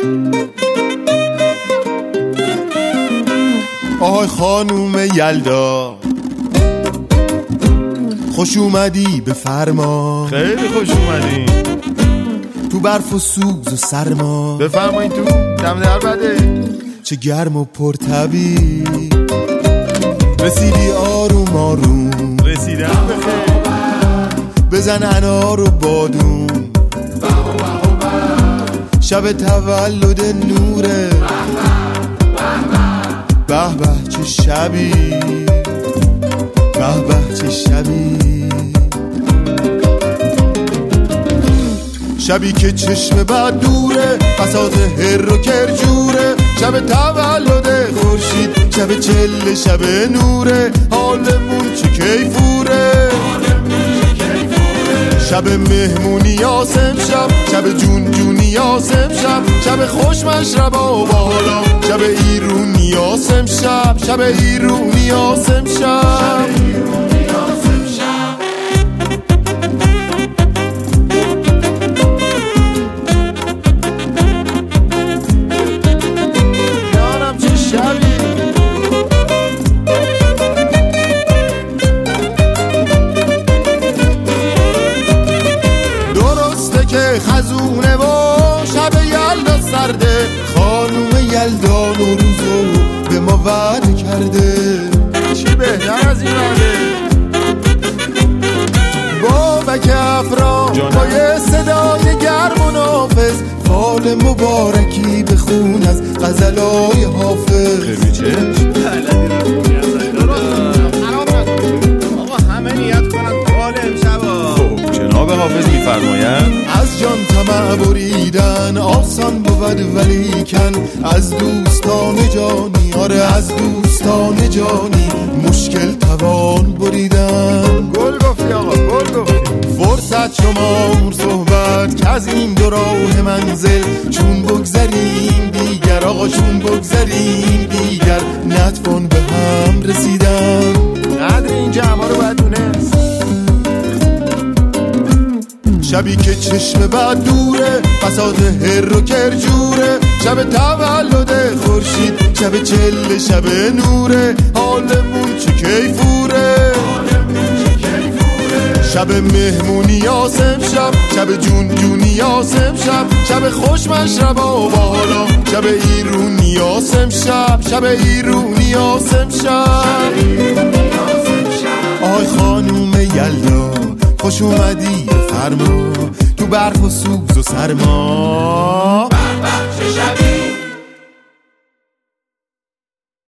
آهای خانوم یلدا، خوش اومدی به فرما. خیلی خوش اومدی تو برف و سوز و سرما. بفرمایین تو، دم در بده. چه گرم و پرطبی، رسیدی آروم آروم. رسیدم بخیر. بزن انار و بادون، شب تولد نوره. به به چه شبی، به به چه شبی. شبی که چشم بد دوره، بساط هر و کرجوره. شب تولد خورشید، شب چله، شب نوره. حالمون چه کیفوره، شب مهمونی یاسم شب، شب جون جونی یاسم شب. شب خوش مشربا بالا، شب ایرونی یاسم شب، شب ایرونی یاسم شب. یارم چه شبی. درسته که خزونه و شب یلدا سرده. خانوم یلدا نوروزو به ما وعده کرده. چی بهتر از این وعده؟ بابک افرا با یه صدای گرم و نافذ، فال مبارکی بخون از غزلای حافظ. خیلی چه؟ آقا همه نیت کنن فال امشبا. خب جناب حافظ میفرمایند از جان طمع بریدن آسان بود ولیکن، از دوستان جانی، آره از دوستان جانی، مشکل توان بریدن. گل گفتی آقا، گل گفتی. فرصت شمار صحبت که از این دو راه منزل، چون بگذریم دیگر آقا، چون بگذریم دیگر، نتوان به هم رسیدن. قدر این جمعه رو باید دونست. شبی که چشم بد دوره، بساط هر و کرجوره. شب تولد خورشید، شب چله، شب نوره. حالمون چه کیفوره، شب مهمونی یاسم شب، شب جون جونی یاسم شب. شب خوش مشربا بالا، شب ایرونی یاسم شب، شب ایرونی یاسم شب. آی خانوم یلدا، خوش اومدی فرما. تو برف و سوز و سرما.